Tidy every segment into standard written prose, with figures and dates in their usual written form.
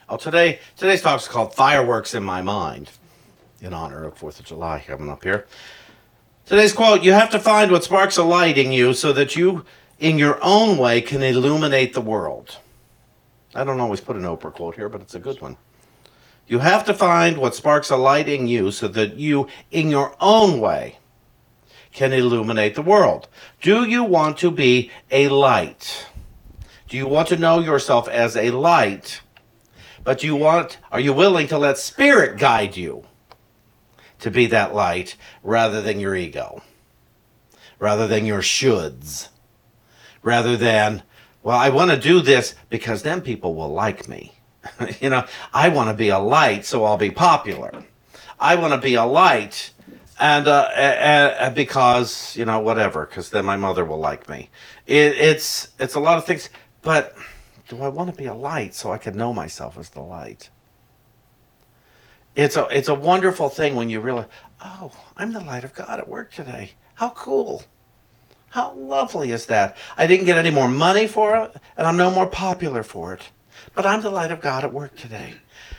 Today's talk is called Fireworks in My Mind, in honor of 4th of July coming up here. Today's quote: "You have to find what sparks a light in you so that you, in your own way, can illuminate the world." I don't always put an Oprah quote here, but it's a good one. You have to find what sparks a light in you so that you, in your own way, can illuminate the world. Do you want to be a light? Do you want to know yourself as a light? But are you willing to let Spirit guide you to be that light rather than your ego, rather than your shoulds, rather than, well, I want to do this because then people will like me. I want to be a light so I'll be popular. I want to be a light and because, whatever, because then my mother will like me. It's a lot of things, but do I want to be a light so I can know myself as the light? It's a wonderful thing when you realize, oh, I'm the light of God at work today. How cool. How lovely is that? I didn't get any more money for it, and I'm no more popular for it. But I'm the light of God at work today.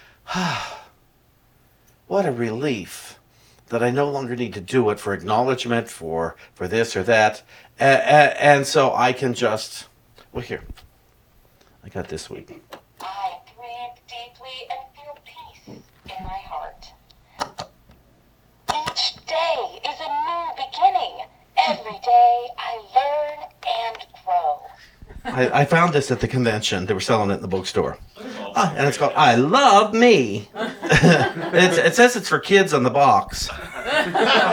What a relief that I no longer need to do it for acknowledgement, for this or that. And so I can just, well, here, I got this week. I breathe deeply and feel peace in my heart. Each day is a new beginning. Every day I learn and grow. I found this at the convention. They were selling it in the bookstore. And it's called I Love Me. It says it's for kids on the box. And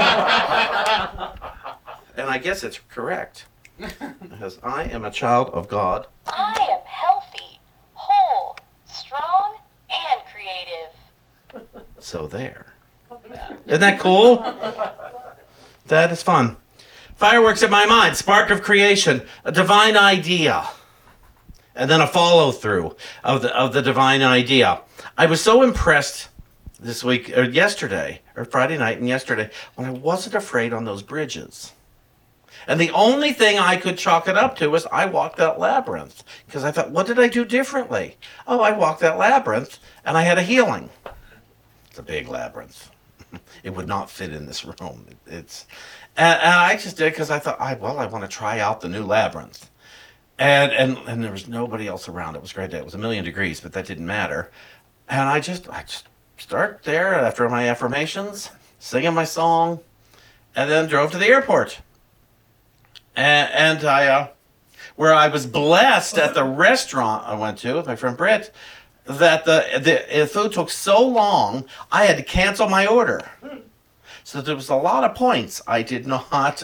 I guess it's correct. Because I am a child of God. I am healthy, whole, strong, and creative. So there. Isn't that cool? That is fun. Fireworks in my mind, spark of creation, a divine idea, and then a follow through of the divine idea. I was so impressed this week, or yesterday, or Friday night and yesterday, when I wasn't afraid on those bridges. And the only thing I could chalk it up to was I walked that labyrinth. Because I thought, what did I do differently? Oh, I walked that labyrinth and I had a healing. It's a big labyrinth. It would not fit in this room. And I just did because I thought, I want to try out the new labyrinth. And there was nobody else around. It was a great day. It was 1,000,000 degrees, but that didn't matter. And I just start there after my affirmations, singing my song, and then drove to the airport. And I, where I was blessed at the restaurant I went to with my friend Britt, that the food took so long, I had to cancel my order. So there was a lot of points I did not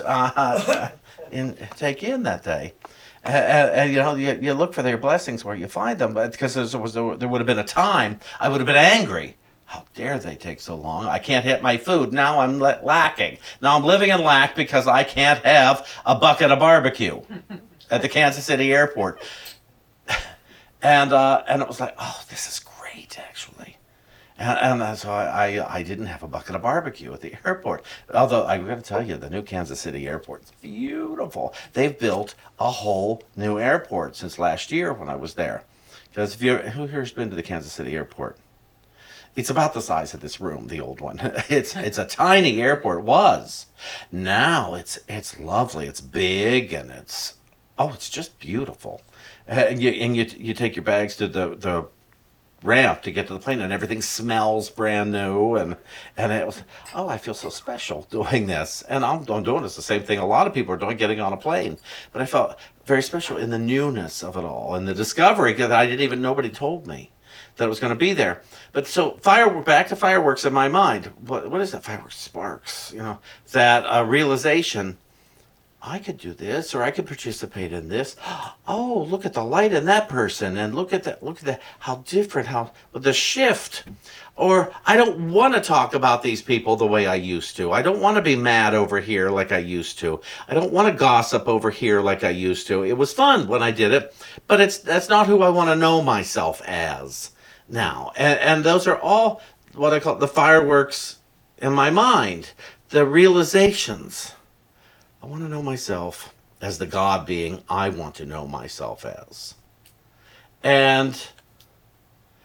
take in that day. And you look for their blessings where you find them, but because there would have been a time I would have been angry. How dare they take so long? I can't hit my food. Now I'm lacking. Now I'm living in lack because I can't have a bucket of barbecue at the Kansas City airport. And it was like, oh, this is great, actually. And so I didn't have a bucket of barbecue at the airport. Although I've got to tell you, the new Kansas City airport is beautiful. They've built a whole new airport since last year when I was there. Because who here's been to the Kansas City airport? It's about the size of this room, the old one. It's a tiny airport. Was. Now it's lovely. It's big and it's just beautiful. And you take your bags to the ramp to get to the plane, and everything smells brand new, and it was, I feel so special doing this, and I'm doing this the same thing a lot of people are doing, getting on a plane, but I felt very special in the newness of it all, and the discovery that nobody told me that it was going to be there. But so back to fireworks in my mind. What is that? Fireworks, sparks, that realization. I could do this, or I could participate in this. Oh, look at the light in that person, and look at that, how different, the shift. Or I don't want to talk about these people the way I used to. I don't want to be mad over here like I used to. I don't want to gossip over here like I used to. It was fun when I did it, but that's not who I want to know myself as now. And those are all what I call the fireworks in my mind, the realizations. I want to know myself as the God being I want to know myself as. And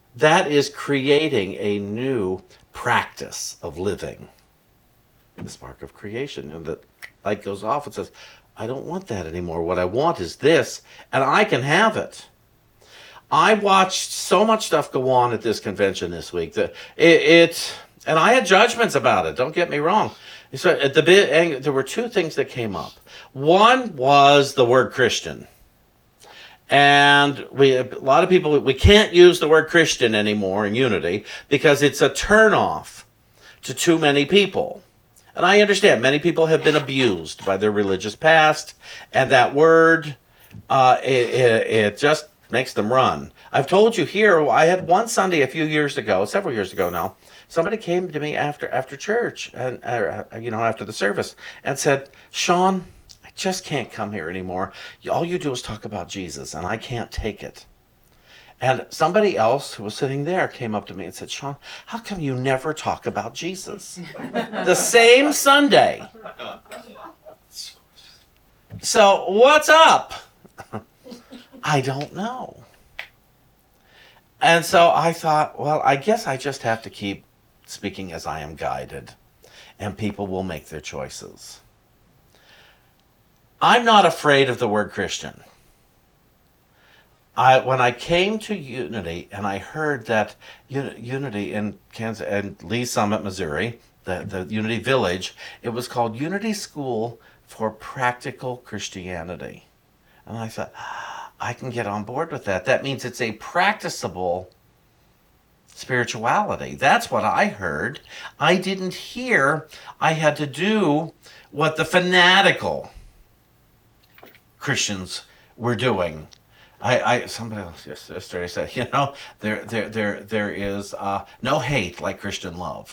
that is creating a new practice of living. The spark of creation. And the light goes off and says, I don't want that anymore. What I want is this, and I can have it. I watched so much stuff go on at this convention this week that and I had judgments about it. Don't get me wrong. So at there were two things that came up. One was the word Christian, and a lot of people, we can't use the word Christian anymore in Unity because it's a turnoff to too many people. And I understand many people have been abused by their religious past, and that word, it just makes them run. I've told you here, I had one Sunday several years ago now, somebody came to me after church and after the service and said, Sean, I just can't come here anymore. All you do is talk about Jesus, and I can't take it. And somebody else who was sitting there came up to me and said, Sean, how come you never talk about Jesus? The same Sunday. So what's up? I don't know. And so I thought, well, I guess I just have to keep speaking as I am guided, and people will make their choices. I'm not afraid of the word Christian. When I came to Unity and I heard that Unity in Kansas and Lee Summit, Missouri, the Unity Village, it was called Unity School for Practical Christianity. And I thought, I can get on board with that. That means it's a practicable spirituality. That's what I heard. I didn't hear I had to do what the fanatical Christians were doing. Somebody else yesterday said, there is no hate like Christian love.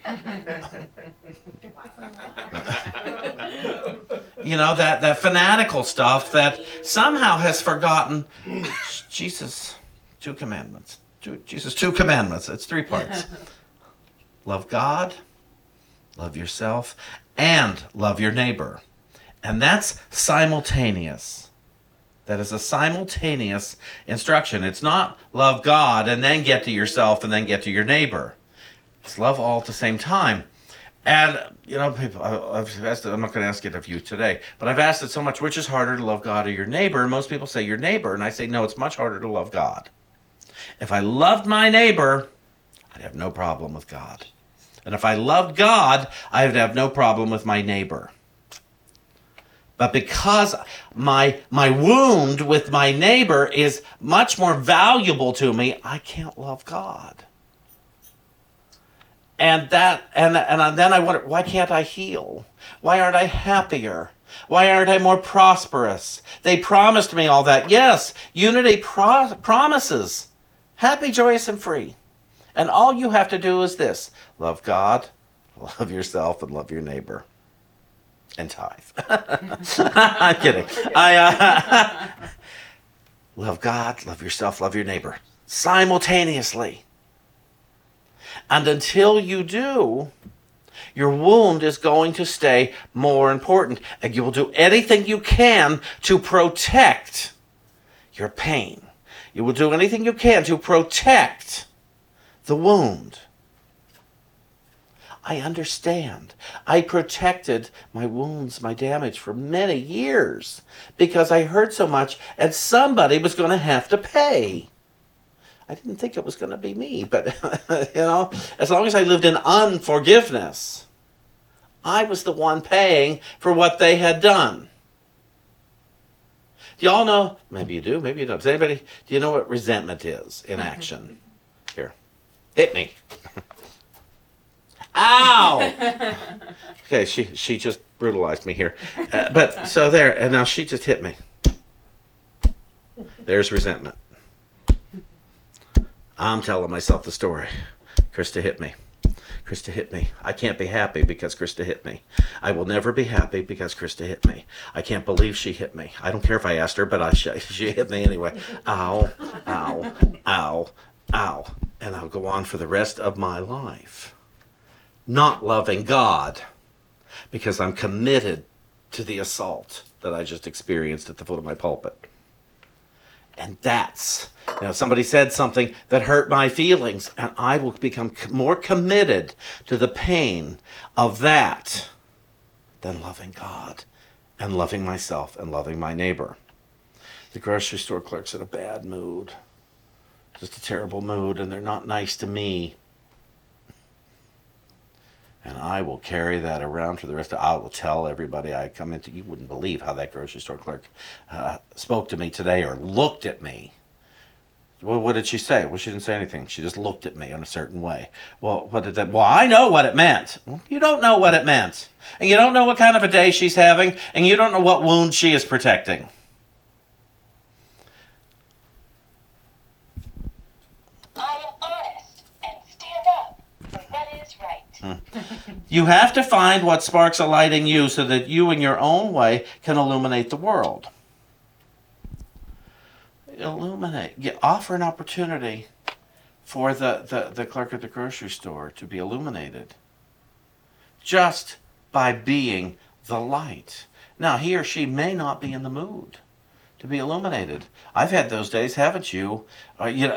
That fanatical stuff that somehow has forgotten Jesus' two commandments. Jesus' two commandments. It's 3 parts. Love God, love yourself, and love your neighbor. And that's simultaneous. That is a simultaneous instruction. It's not love God and then get to yourself and then get to your neighbor. It's love all at the same time. And, people, I've asked it, I'm not going to ask it of you today, but I've asked it so much, which is harder to love God or your neighbor? And most people say your neighbor. And I say, no, it's much harder to love God. If I loved my neighbor, I'd have no problem with God. And if I loved God, I would have no problem with my neighbor. But because my wound with my neighbor is much more valuable to me, I can't love God. And then I wonder, why can't I heal? Why aren't I happier? Why aren't I more prosperous? They promised me all that. Yes, Unity promises happy, joyous, and free. And all you have to do is this: love God, love yourself, and love your neighbor. And tithe. I'm kidding. Love God, love yourself, love your neighbor simultaneously. And until you do, your wound is going to stay more important. And you will do anything you can to protect your pain. You will do anything you can to protect the wound. I understand. I protected my wounds, my damage for many years because I hurt so much and somebody was going to have to pay. I didn't think it was going to be me, but, as long as I lived in unforgiveness, I was the one paying for what they had done. Do y'all know? Maybe you do, maybe you don't. Do you know what resentment is in action? Here, hit me. Ow! Okay, she just brutalized me here. But so there, and now she just hit me. There's resentment. I'm telling myself the story. Krista hit me. Krista hit me. I can't be happy because Krista hit me. I will never be happy because Krista hit me. I can't believe she hit me. I don't care if I asked her, but she hit me anyway. Ow, ow, ow, ow. And I'll go on for the rest of my life not loving God because I'm committed to the assault that I just experienced at the foot of my pulpit. And that's Somebody said something that hurt my feelings, and I will become more committed to the pain of that than loving God and loving myself and loving my neighbor. The grocery store clerk's in a bad mood, just a terrible mood, and they're not nice to me. And I will carry that around for the rest of. I will tell everybody I come into. You wouldn't believe how that grocery store clerk spoke to me today or looked at me. Well, what did she say? Well, she didn't say anything. She just looked at me in a certain way. Well, what did that? Well, I know what it meant. Well, you don't know what it meant, and you don't know what kind of a day she's having, and you don't know what wound she is protecting. I am honest and stand up for what is right. You have to find what sparks a light in you so that you in your own way can illuminate the world. Illuminate. Offer an opportunity for the clerk at the grocery store to be illuminated just by being the light. Now, he or she may not be in the mood to be illuminated. I've had those days, haven't you? You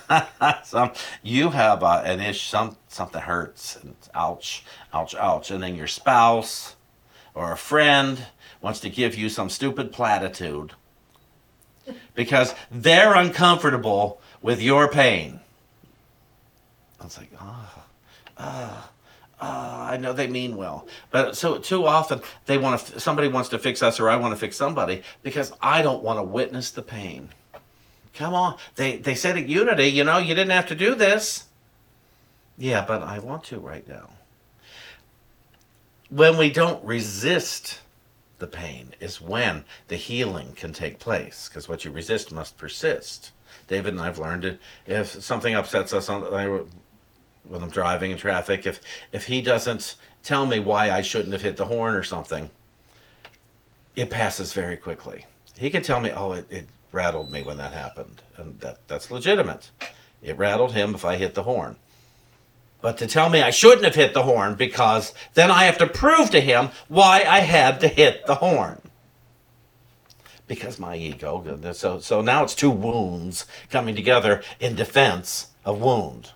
have an issue, something hurts, and ouch, ouch, ouch, and then your spouse or a friend wants to give you some stupid platitude because they're uncomfortable with your pain. I was like, I know they mean well, but so too often somebody wants to fix us, or I want to fix somebody because I don't want to witness the pain. Come on, they said at Unity, you didn't have to do this. Yeah, but I want to right now. When we don't resist the pain is when the healing can take place, because what you resist must persist. David and I've learned it. If something upsets us when I'm driving in traffic, if he doesn't tell me why I shouldn't have hit the horn or something, it passes very quickly. He can tell me, it rattled me when that happened, and that's legitimate. It rattled him if I hit the horn. But to tell me I shouldn't have hit the horn, because then I have to prove to him why I had to hit the horn. Because my ego. So now it's two wounds coming together in defense of wound.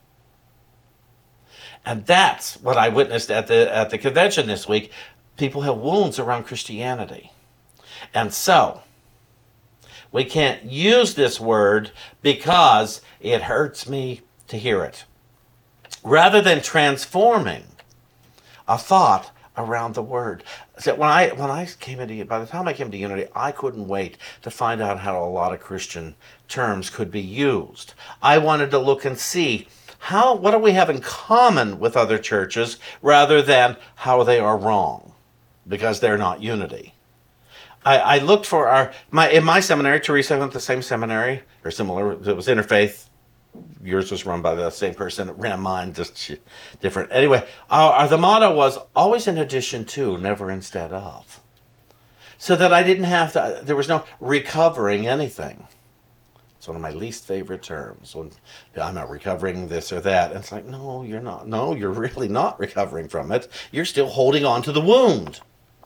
And that's what I witnessed at the convention this week. People have wounds around Christianity. And so we can't use this word because it hurts me to hear it. Rather than transforming a thought around the word. So by the time I came to Unity, I couldn't wait to find out how a lot of Christian terms could be used. I wanted to look and see what do we have in common with other churches rather than how they are wrong, because they're not Unity. I looked for in my seminary. Teresa went to the same seminary, or similar. It was interfaith. Yours was run by the same person that ran mine, just different. Anyway, the motto was always in addition to, never instead of. So that I didn't have to, there was no recovering anything. It's one of my least favorite terms. When I'm not recovering this or that. And it's like, no, you're not. No, you're really not recovering from it. You're still holding on to the wound.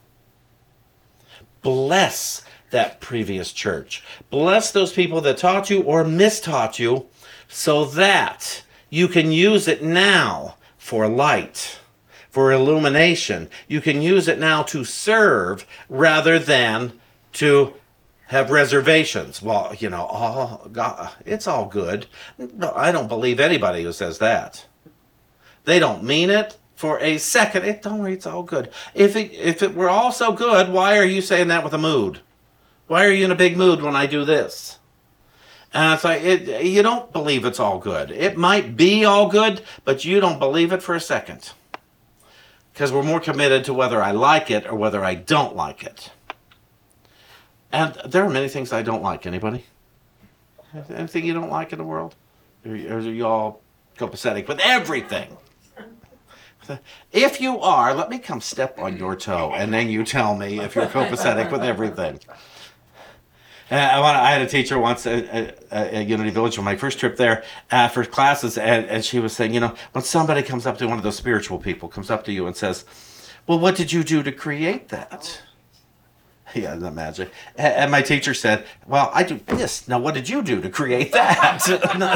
Bless that previous church. Bless those people that taught you or mistaught you, so that you can use it now for light, for illumination. You can use it now to serve rather than to have reservations. Well, God, it's all good. No, I don't believe anybody who says that. They don't mean it for a second. Don't worry, it's all good. If it were all so good, why are you saying that with a mood? Why are you in a big mood when I do this? And it's like, you don't believe it's all good. It might be all good, but you don't believe it for a second. Because we're more committed to whether I like it or whether I don't like it. And there are many things I don't like. Anybody? Anything you don't like in the world? Or are you all copacetic with everything? If you are, let me come step on your toe, and then you tell me if you're copacetic with everything. And I had a teacher once at Unity Village on my first trip there for classes, and she was saying, when somebody comes up to one of those spiritual people, comes up to you and says, well, what did you do to create that? Yeah, isn't that magic? And my teacher said, "Well, I do this. Now, what did you do to create that?"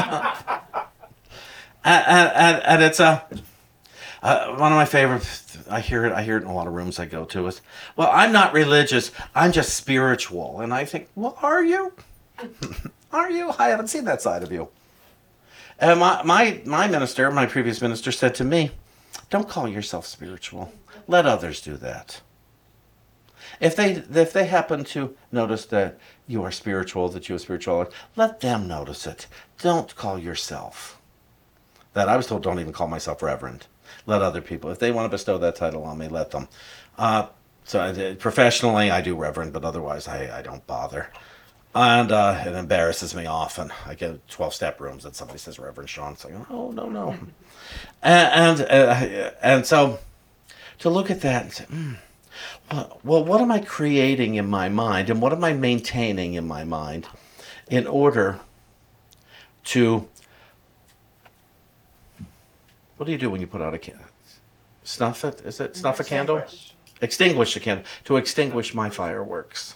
And it's one of my favorite. I hear it. I hear it in a lot of rooms I go to. Is, well, I'm not religious. I'm just spiritual. And I think, well, are you? Are you? I haven't seen that side of you. And my minister, my previous minister, said to me, "Don't call yourself spiritual. Let others do that. If they happen to notice that you are spiritual, that you are spiritual, let them notice it. Don't call yourself." That I was told, don't even call myself reverend. Let other people, if they want to bestow that title on me, let them. Professionally, I do reverend, but otherwise I don't bother. And it embarrasses me often. I get 12-step rooms and somebody says Reverend Sean. It's like, oh, no. And so to look at that and say, well, what am I creating in my mind and what am I maintaining in my mind in order to... What do you do when you put out a candle? Snuff it? Is it snuff a candle? Extinguish a candle. To extinguish my fireworks.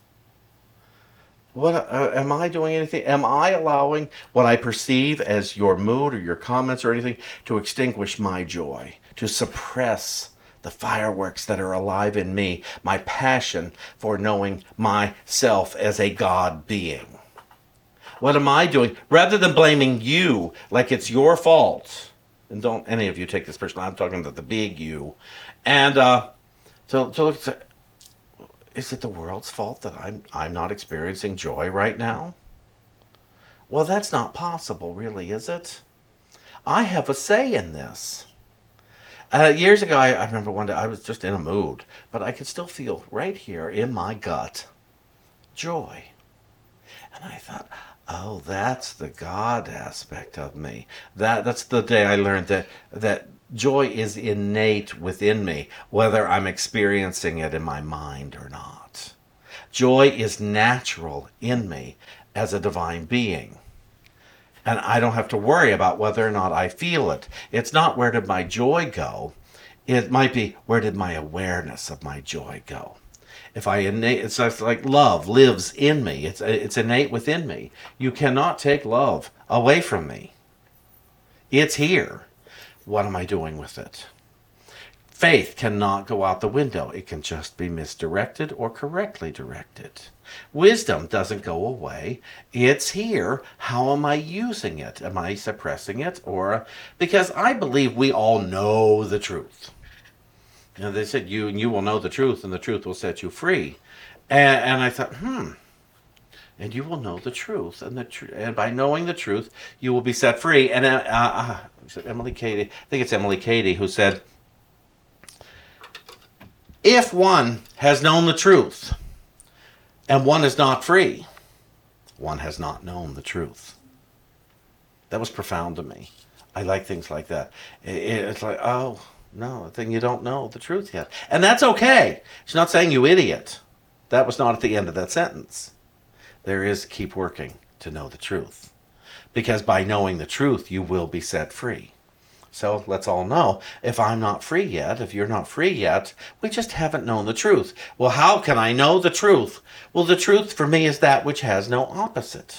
What am I doing anything? Am I allowing what I perceive as your mood or your comments or anything to extinguish my joy, to suppress the fireworks that are alive in me, my passion for knowing myself as a God being? What am I doing? Rather than blaming you like it's your fault, and don't any of you take this personally, I'm talking about the big you, and to look at, is it the world's fault that I'm not experiencing joy right now? Well, that's not possible, really, is it? I have a say in this. Years ago, I remember one day I was just in a mood, but I could still feel right here in my gut joy. And I thought, oh, that's the God aspect of me. That's the day I learned that joy is innate within me, whether I'm experiencing it in my mind or not. Joy is natural in me as a divine being. And I don't have to worry about whether or not I feel it. It's not where did my joy go. It might be where did my awareness of my joy go. It's like love lives in me. It's innate within me. You cannot take love away from me. It's here. What am I doing with it? Faith cannot go out the window. It can just be misdirected or correctly directed. Wisdom doesn't go away. It's here. How am I using it? Am I suppressing it? Because I believe we all know the truth. You know, they said you will know the truth, and the truth will set you free. And I thought, and you will know the truth, and by knowing the truth, you will be set free. And Emily Cady, I think it's Emily Cady, who said, if one has known the truth and one is not free, one has not known the truth. That was profound to me. I like things like that. It's like, oh, no, then you don't know the truth yet. And that's okay. She's not saying you idiot. That was not at the end of that sentence. There is keep working to know the truth. Because by knowing the truth, you will be set free. So let's all know, if I'm not free yet, if you're not free yet, we just haven't known the truth. Well, how can I know the truth? Well, the truth for me is that which has no opposite.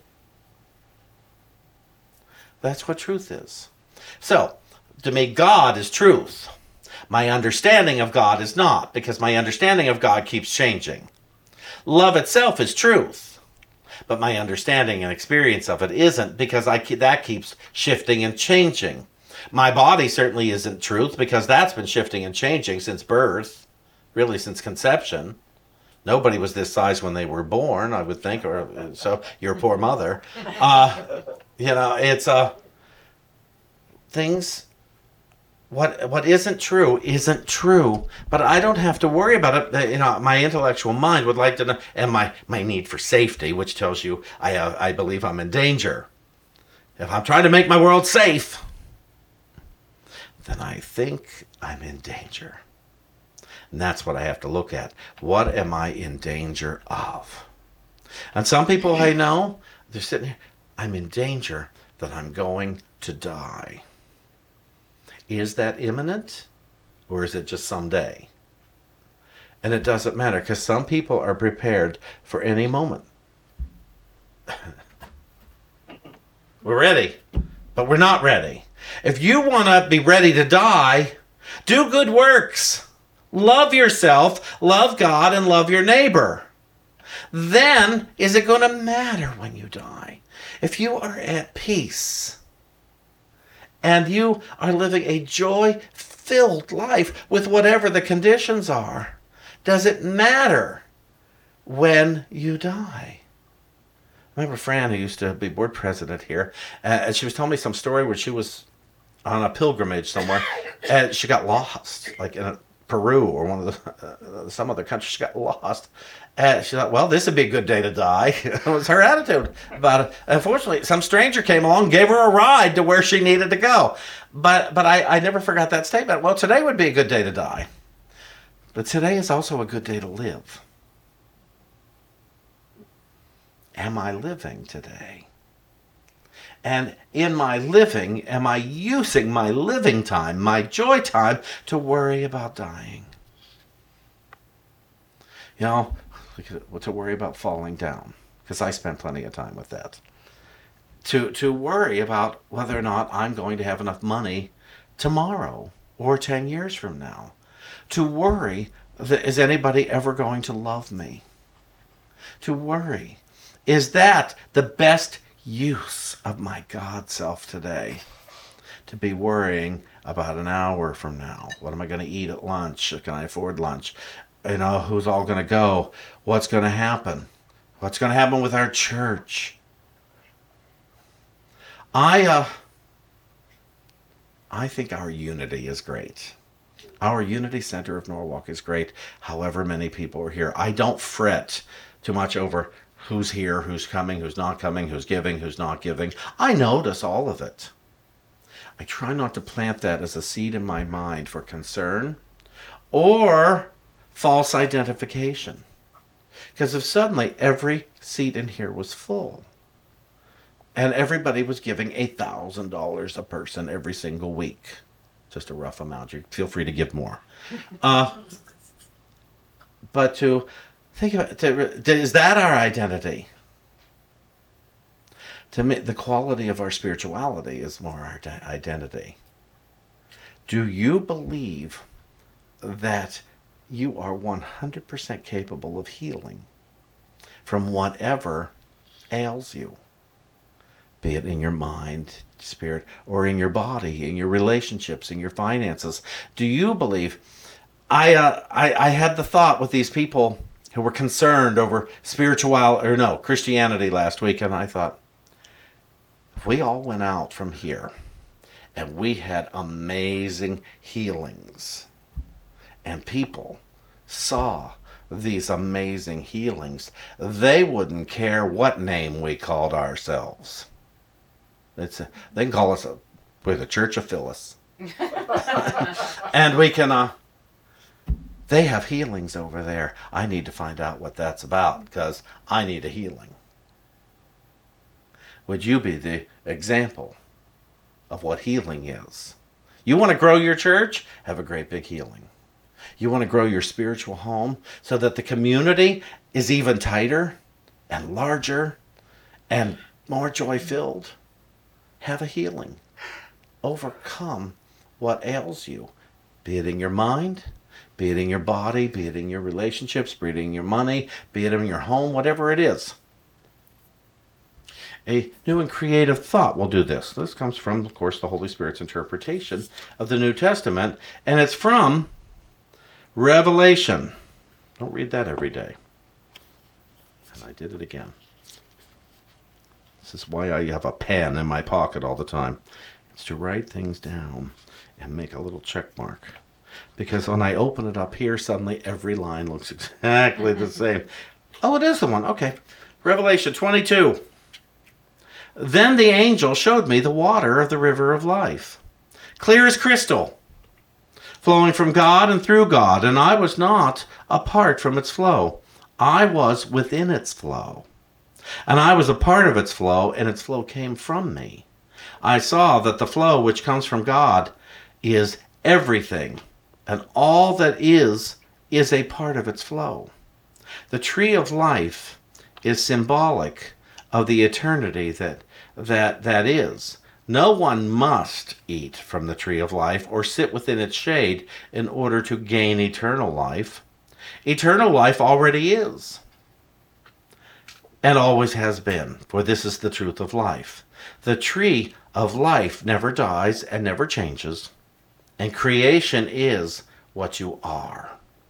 That's what truth is. So, to me, God is truth. My understanding of God is not, because my understanding of God keeps changing. Love itself is truth, but my understanding and experience of it isn't, because that keeps shifting and changing. My body certainly isn't truth, because that's been shifting and changing since birth, really since conception. Nobody was this size when they were born, I would think, or so your poor mother. It's things. What isn't true, but I don't have to worry about it. My intellectual mind would like to know, and my need for safety, which tells you I believe I'm in danger. If I'm trying to make my world safe, then I think I'm in danger. And that's what I have to look at. What am I in danger of? And some people I know, they're sitting here, I'm in danger that I'm going to die. Is that imminent, or is it just someday? And it doesn't matter because some people are prepared for any moment. We're ready, but we're not ready. If you want to be ready to die, do good works. Love yourself, love God, and love your neighbor. Then is it going to matter when you die? If you are at peace and you are living a joy-filled life with whatever the conditions are, does it matter when you die? I remember Fran, who used to be board president here, and she was telling me some story where she was on a pilgrimage somewhere, and she got lost, like in Peru or one of the some other country. She got lost, and she thought, "Well, this would be a good day to die." It was her attitude about it. Unfortunately, some stranger came along, gave her a ride to where she needed to go. But I never forgot that statement. Well, today would be a good day to die, but today is also a good day to live. Am I living today? And in my living, am I using my living time, my joy time, to worry about dying? You know, to worry about falling down, because I spend plenty of time with that. To worry about whether or not I'm going to have enough money tomorrow or 10 years from now. To worry, is anybody ever going to love me? To worry, is that the best use of my God self today? To be worrying about an hour from now. What am I going to eat at lunch? Can I afford lunch? You know, who's all going to go? What's going to happen? What's going to happen with our church? I think our unity is great. Our Unity Center of Norwalk is great, however many people are here. I don't fret too much over who's here, who's coming, who's not coming, who's giving, who's not giving. I notice all of it. I try not to plant that as a seed in my mind for concern or false identification. Because if suddenly every seat in here was full and everybody was giving $1,000 a person every single week, just a rough amount, you feel free to give more. But to think about it, is that our identity? To me, the quality of our spirituality is more our identity. Do you believe that you are 100% capable of healing from whatever ails you? Be it in your mind, spirit, or in your body, in your relationships, in your finances. Do you believe? I had the thought with these people who were concerned over Christianity last week, and I thought, if we all went out from here and we had amazing healings and people saw these amazing healings, they wouldn't care what name we called ourselves. They can call us we're the Church of Phyllis. And we can they have healings over there. I need to find out what that's about because I need a healing. Would you be the example of what healing is? You want to grow your church? Have a great big healing. You want to grow your spiritual home so that the community is even tighter and larger and more joy-filled? Have a healing. Overcome what ails you. Be it in your mind, be it in your body, be it in your relationships, be it in your money, be it in your home, whatever it is. A new and creative thought will do this. This comes from, of course, the Holy Spirit's interpretation of the New Testament, and it's from Revelation. Don't read that every day. And I did it again. This is why I have a pen in my pocket all the time. It's to write things down and make a little check mark. Because when I open it up here, suddenly every line looks exactly the same. Oh, it is the one. Okay. Revelation 22. Then the angel showed me the water of the river of life, clear as crystal, flowing from God and through God, and I was not apart from its flow. I was within its flow, and I was a part of its flow, and its flow came from me. I saw that the flow which comes from God is everything, and all that is is a part of its flow. The tree of life is symbolic of the eternity that is. No one must eat from the tree of life or sit within its shade in order to gain eternal life. Eternal life already is, and always has been, for this is the truth of life. The tree of life never dies and never changes, and creation is what you are.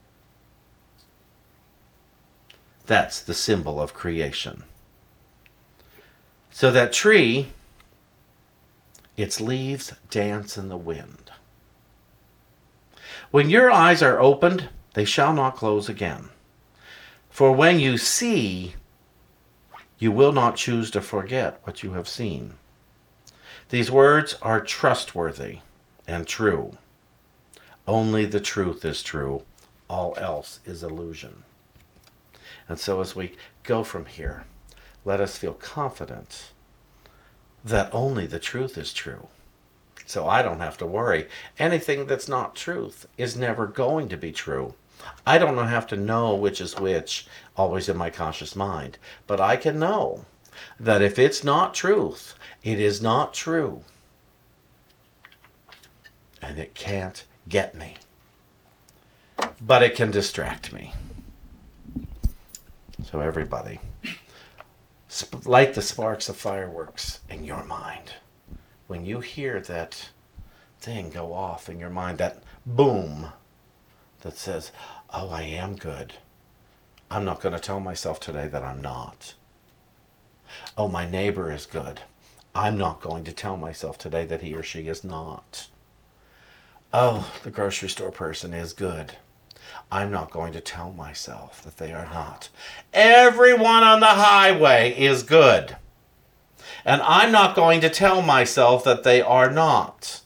That's the symbol of creation. So that tree, its leaves dance in the wind. When your eyes are opened, they shall not close again. For when you see, you will not choose to forget what you have seen. These words are trustworthy and true. Only the truth is true. All else is illusion. And so as we go from here, let us feel confident that only the truth is true. So I don't have to worry. Anything that's not truth is never going to be true. I don't have to know which is which, always in my conscious mind. But I can know that if it's not truth, it is not true. And it can't get me. But it can distract me. So everybody, light the sparks of fireworks in your mind. When you hear that thing go off in your mind, that boom that says, oh, I am good. I'm not going to tell myself today that I'm not. Oh, my neighbor is good. I'm not going to tell myself today that he or she is not. Oh, the grocery store person is good. I'm not going to tell myself that they are not. Everyone on the highway is good. And I'm not going to tell myself that they are not.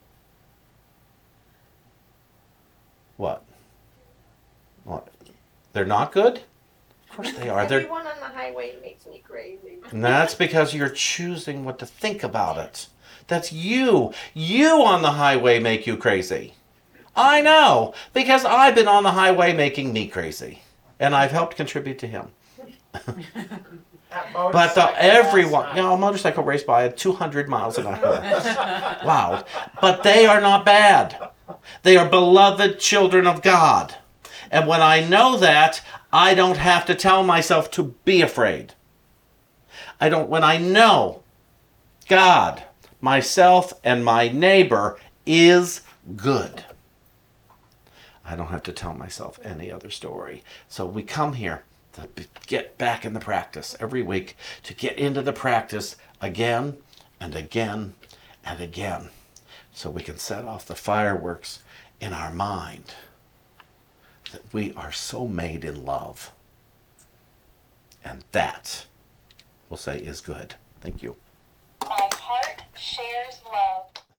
What? What? They're not good? Of course they are. Everyone on the highway makes me crazy. And that's because you're choosing what to think about it. That's you. You on the highway make you crazy. I know, because I've been on the highway making me crazy. And I've helped contribute to him. But everyone, a motorcycle race by at 200 miles an hour. Wow. But they are not bad. They are beloved children of God. And when I know that, I don't have to tell myself to be afraid. When I know God, myself, and my neighbor is good, I don't have to tell myself any other story. So we come here to get back in the practice every week, to get into the practice again and again and again, so we can set off the fireworks in our mind that we are so made in love. And that, we'll say, is good. Thank you. My heart shares